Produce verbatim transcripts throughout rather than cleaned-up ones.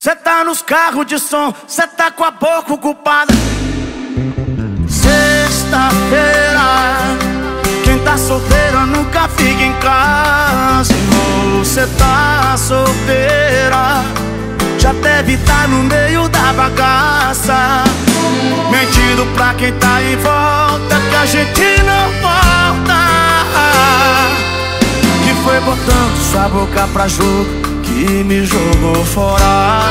Cê tá nos carros de som, cê tá com a boca ocupada. Sexta-feira, quem tá solteiro nunca fica em casa. E você tá solteira, já deve tá no meio da bagaça, mentindo pra quem tá em volta que a gente não volta. Que foi botando sua boca pra jogo que me jogou fora.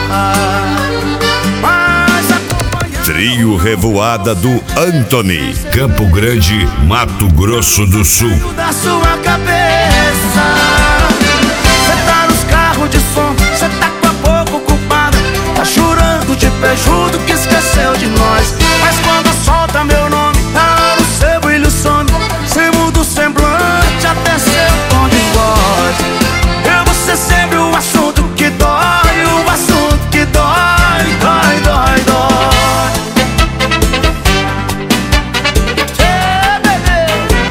Mas acompanhando... Trio Revoada do Anthony, Campo Grande, Mato Grosso do Sul. Da sua cabeça, cê tá nos carros de som, cê tá com a boca ocupada, tá chorando de pejudo que esqueceu de nós. Mas quando solta meu nome, tá no seu brilho some, cê muda o semblante até seu tom de voz. Eu vou ser sempre o assunto que dói, o assunto que dói, dói, dói, dói. Hey, baby.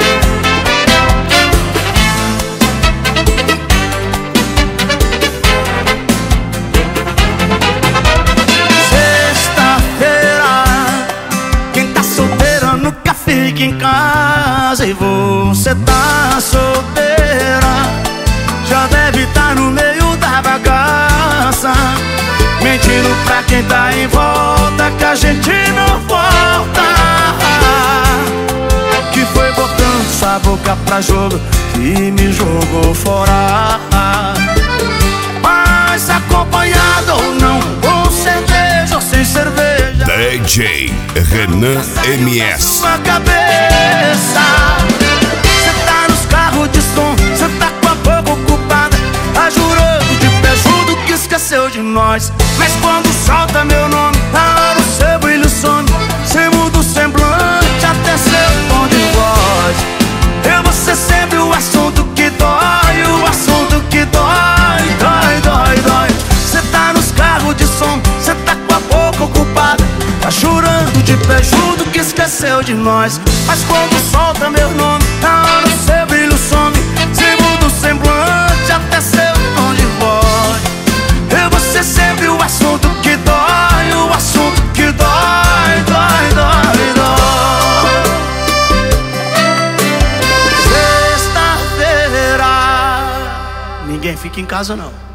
Sexta-feira, quem tá solteiro nunca fica em casa. E você tá solteira, já deve tá no meio da bagaça, mentindo pra quem tá em volta que a gente não volta. Que foi botando sua boca pra jogo que me jogou fora. Mas acompanhado ou não, com cerveja ou sem cerveja, D J Renan M S. sua cabeça, cê tá nos carros de som, cê tá com a boca ocupada, tá jurando de pejudo que esqueceu de nós. Mas quando solta meu nome, tá no seu brilho some, cê muda o semblante até seu tom de voz. Eu vou ser sempre o assunto que dói, o assunto que dói, dói, dói, dói. Cê tá nos carros de som, cê tá com a boca ocupada, tá chorando de pejudo que esqueceu de nós. Mas quando solta meu nome, tá no seu brilho some, cê muda o semblante até seu tom de voz. Eu vou ser sempre o assunto que dói, o assunto que dói, dói, dói, dói. Sexta-feira, ninguém fica em casa não.